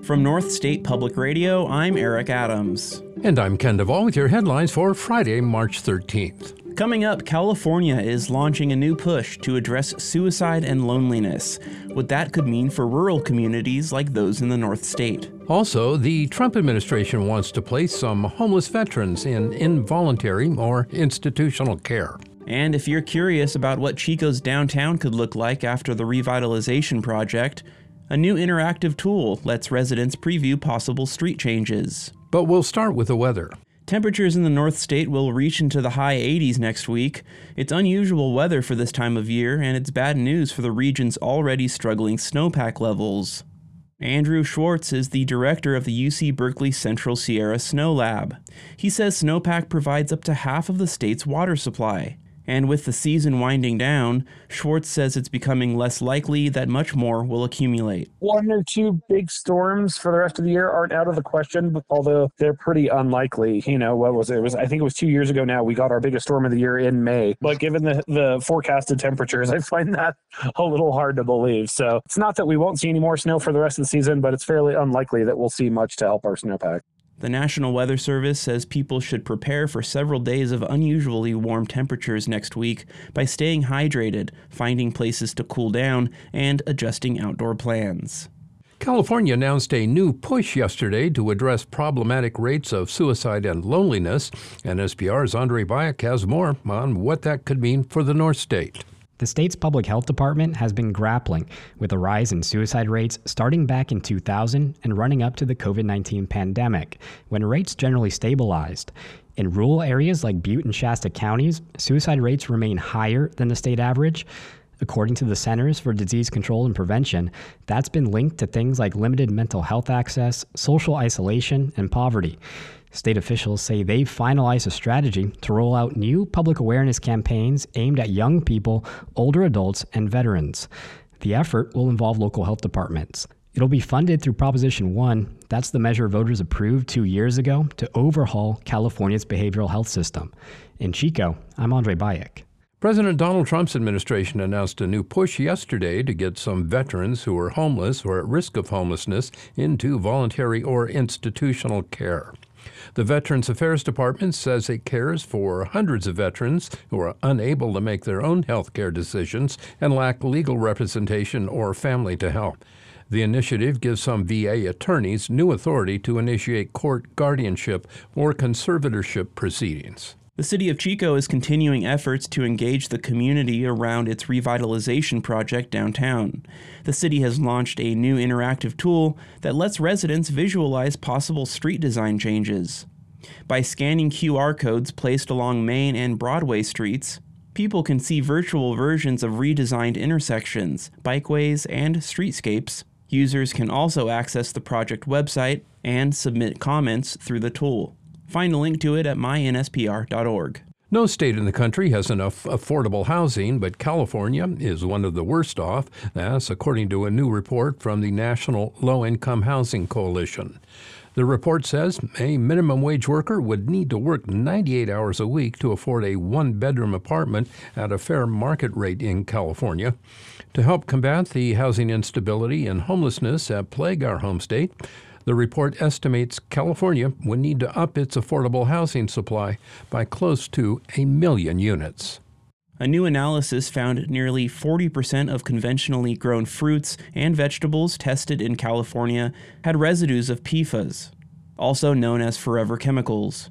From North State Public Radio, I'm Eric Adams. And I'm Ken Duvall with your headlines for Friday, March 13th. Coming up, California is launching a new push to address suicide and loneliness, what that could mean for rural communities like those in the North State. Also, the Trump administration wants to place some homeless veterans in involuntary or institutional care. And if you're curious about what Chico's downtown could look like after the revitalization project, a new interactive tool lets residents preview possible street changes. But we'll start with the weather. Temperatures in the North State will reach into the high 80s next week. It's unusual weather for this time of year, and it's bad news for the region's already struggling snowpack levels. Andrew Schwartz is the director of the UC Berkeley Central Sierra Snow Lab. He says snowpack provides up to half of the state's water supply. And with the season winding down, Schwartz says it's becoming less likely that much more will accumulate. One or two big storms for the rest of the year aren't out of the question, although they're pretty unlikely. You know, what was it? I think it was 2 years ago now, we got our biggest storm of the year in May. But given the forecasted temperatures, I find that a little hard to believe. So it's not that we won't see any more snow for the rest of the season, but it's fairly unlikely that we'll see much to help our snowpack. The National Weather Service says people should prepare for several days of unusually warm temperatures next week by staying hydrated, finding places to cool down, and adjusting outdoor plans. California announced a new push yesterday to address problematic rates of suicide and loneliness, and NSPR's Andre Bayek has more on what that could mean for the North State. The state's public health department has been grappling with a rise in suicide rates starting back in 2000 and running up to the COVID-19 pandemic, when rates generally stabilized. In rural areas like Butte and Shasta counties, suicide rates remain higher than the state average. According to the Centers for Disease Control and Prevention, that's been linked to things like limited mental health access, social isolation, and poverty. State officials say they've finalized a strategy to roll out new public awareness campaigns aimed at young people, older adults, and veterans. The effort will involve local health departments. It'll be funded through Proposition 1. That's the measure voters approved 2 years ago to overhaul California's behavioral health system. In Chico, I'm Andre Bayek. President Donald Trump's administration announced a new push yesterday to get some veterans who are homeless or at risk of homelessness into voluntary or institutional care. The Veterans Affairs Department says it cares for hundreds of veterans who are unable to make their own health care decisions and lack legal representation or family to help. The initiative gives some VA attorneys new authority to initiate court guardianship or conservatorship proceedings. The city of Chico is continuing efforts to engage the community around its revitalization project downtown. The city has launched a new interactive tool that lets residents visualize possible street design changes. By scanning QR codes placed along Main and Broadway streets, people can see virtual versions of redesigned intersections, bikeways, and streetscapes. Users can also access the project website and submit comments through the tool. Find a link to it at mynspr.org. No state in the country has enough affordable housing, but California is one of the worst off. That's according to a new report from the National Low-Income Housing Coalition. The report says a minimum wage worker would need to work 98 hours a week to afford a one-bedroom apartment at a fair market rate in California. To help combat the housing instability and homelessness that plague our home state, the report estimates California would need to up its affordable housing supply by close to 1 million units. A new analysis found nearly 40% of conventionally grown fruits and vegetables tested in California had residues of PFAS, also known as forever chemicals.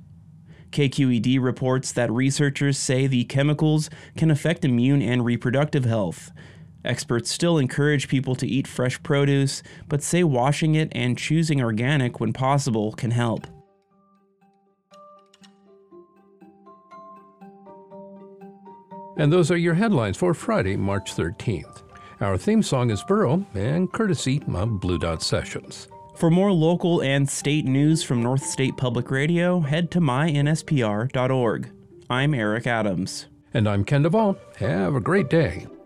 KQED reports that researchers say the chemicals can affect immune and reproductive health. Experts still encourage people to eat fresh produce, but say washing it and choosing organic when possible can help. And those are your headlines for Friday, March 13th. Our theme song is Burrow, and courtesy of Blue Dot Sessions. For more local and state news from North State Public Radio, head to mynspr.org. I'm Eric Adams. And I'm Ken Duvall. Have a great day.